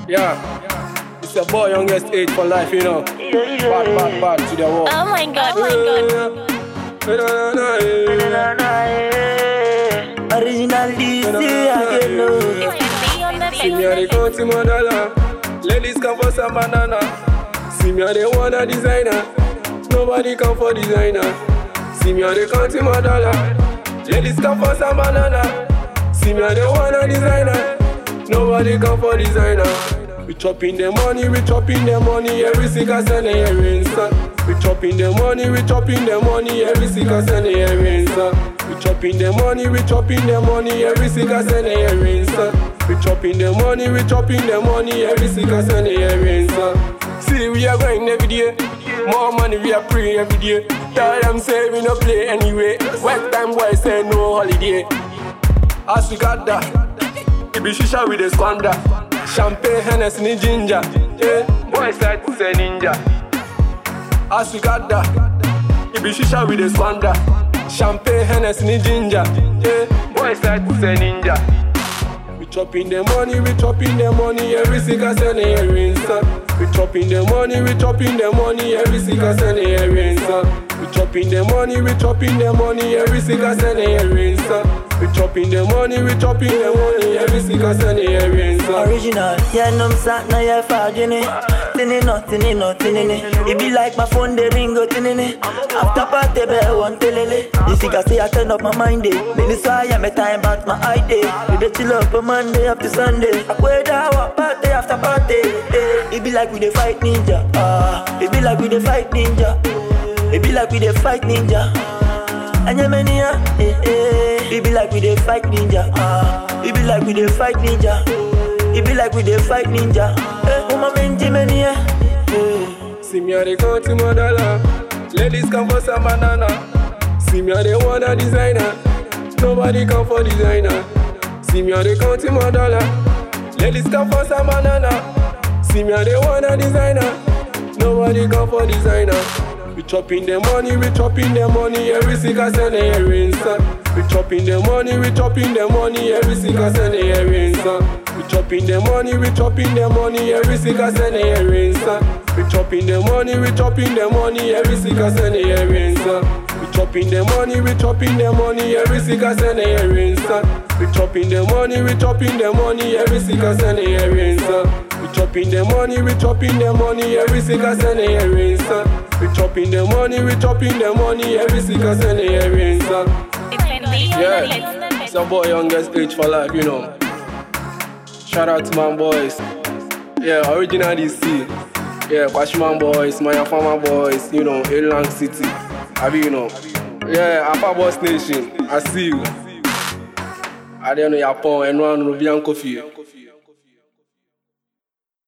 Yeah, it's a boy youngest age for life, you know. Bad to the wall. Oh my god, Original DC, I don't know. See me on the country, Mandala. Ladies come for some banana. See me on the one designer. Nobody come for designer. See me on the country, Mandala. Ladies come for some banana. See me on the one designer. Nobody come for designer. We chopping the money, we chopping the money. Every single Sunday, every son. We chopping the money, we chopping the money. Every single Sunday, every son. We chopping the money, we chopping the money. Every single Sunday, every son. We chopping the money, we chopping the money. Every single Sunday, every son. See, we are going every day. More money, we are praying every day. Tell them say we no play anyway. West time boys say no holiday. As we got that, it be shisha with the squander. Champagne, Hennessy, ni ginger. Yeah, boys like to say ninja. As we got that, it be shisha with the squander. Champagne, Hennessy, ni ginger. Yeah, boys like to say ninja. We chopping the money, we chopping the money. Every single Sunday, every son. We chopping the money, we chopping the money. Every single Sunday, every son. We chopping the money, we chopping the money. Every single Sunday, every son. We chopping the money, we chopping the money. Every single Sunday, every son. Original, yeah, no, sat now you're fagin' it. Tinny. It be like my phone, they ring go tinny. After party, bell one telele. You see, I say I turn up my mind, day. Then it's why I'm a time about my idea. We dey chill up on Monday up to Sunday. I go down party after party. It be like we dey fight ninja. It be like we dey fight ninja. It be like we dey fight ninja. Anyamania, it be like we dey fight ninja. It be like we dey fight ninja. It be like we dey fight ninja. Mama Benjimania. See me on the country, Mandala. Ladies come for some banana. See me on the one designer. Nobody come for designer. See me on the country, Mandala. Ladies come for some banana. See me on the one designer. Nobody come for designer. We chopping the money, we chopping the money. Every single Sunday, every son. We chopping the money, we chopping the money. Every single Sunday, every son. We chopping the money, we chopping the money. Every single Sunday, every son. We chopping the money, we chopping the money. Every single Sunday, every son. We chopping the money, we chopping the money. Every single Sunday, every son. We chopping the money, we chopping the money. Every single Sunday, every son. We chopping the money, we chopping the money. Every single Sunday, every son. We chopping the money, we chopping the money. Every single Sunday, every son. Yeah, it's a boy youngest age for life, you know. Shout out to my boys. Yeah, original DC. Yeah, Kwashiman boys, Maya Farmer boys, you know, Elang City. Abi, you know. Yeah, Upper Boss Nation. I see you. I don't know your phone and one Rubian Coffee.